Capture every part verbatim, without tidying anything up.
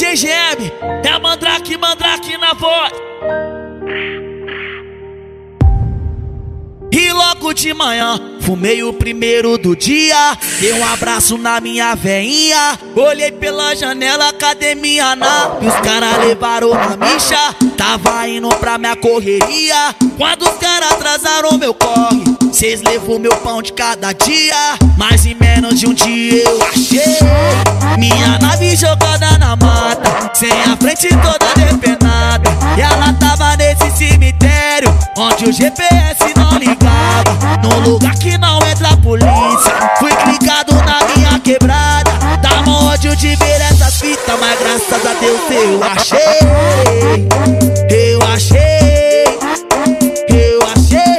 J G M, é Mandrake, Mandrake na voz. E logo de manhã, fumei o primeiro do dia. Dei um abraço na minha veinha. Olhei pela janela, cadê minha nave? Os caras levaram na micha. Tava indo pra minha correria. Quando os caras atrasaram meu corre, cês levou meu pão de cada dia. Mas em menos de um dia eu achei minha nave jogada na mata, sem a frente toda depenada. E ela tava nesse cemitério onde o G P S não ligava, num lugar que não entra a polícia. Fui clicado na minha quebrada, dá mó ódio de ver essas fitas, mas graças a Deus eu achei. Eu achei, eu achei,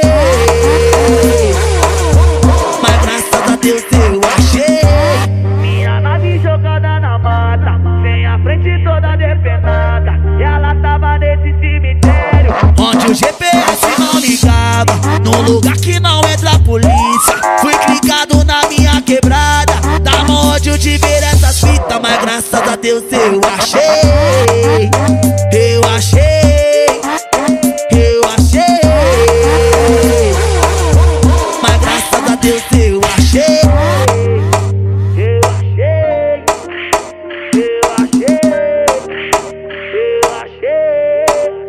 mas graças a Deus eu achei minha nave jogada na mata, sem a frente toda depenada. E ela tava nesse cemitério onde o G P S não ligava, num lugar que não entra a polícia. Fui clicado na minha quebrada, dá mó ódio de ver essas fitas, mas graças a Deus eu achei. Eu achei, eu achei, mas graças a Deus eu achei. Eu achei, eu achei, eu achei.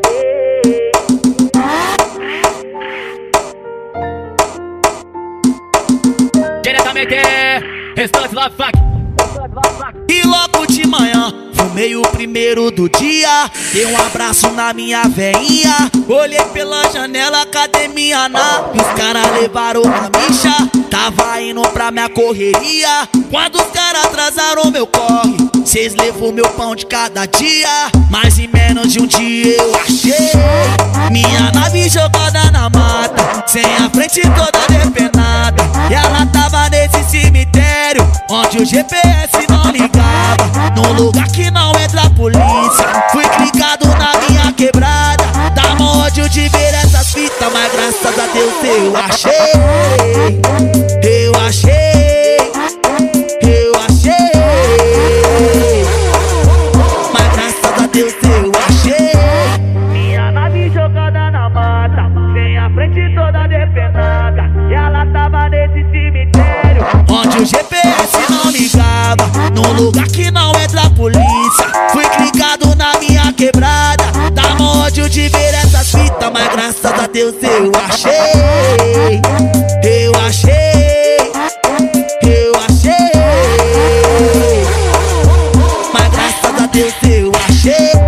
Diretamente, restante Love Funk. E logo de manhã, fumei o primeiro do dia. Dei um abraço na minha veinha. Olhei pela janela, cadê minha nave? Os caras levaram na micha. Tava indo pra minha correria. Quando os caras atrasaram meu corre, cês levou meu pão de cada dia. Mas em menos de um dia eu achei minha nave jogada na mata, sem a frente toda depenada. E ela tava nesse cemitério onde o G P S não ligava, num lugar que não entra a polícia. Fui clicado na minha quebrada, dá mó ódio de ver essas fitas, mas graças a Deus eu achei. Eu achei, eu achei, mas graças a Deus eu achei minha nave jogada na mata, sem a frente toda depenada. E ela tava nesse cemitério onde o G P S não ligava, num lugar que não entra a polícia. Fui clicado na minha quebrada, dá mó ódio de ver essas fitas, mas graças a Deus eu achei. Eu achei, eu achei, mas graças a Deus eu achei.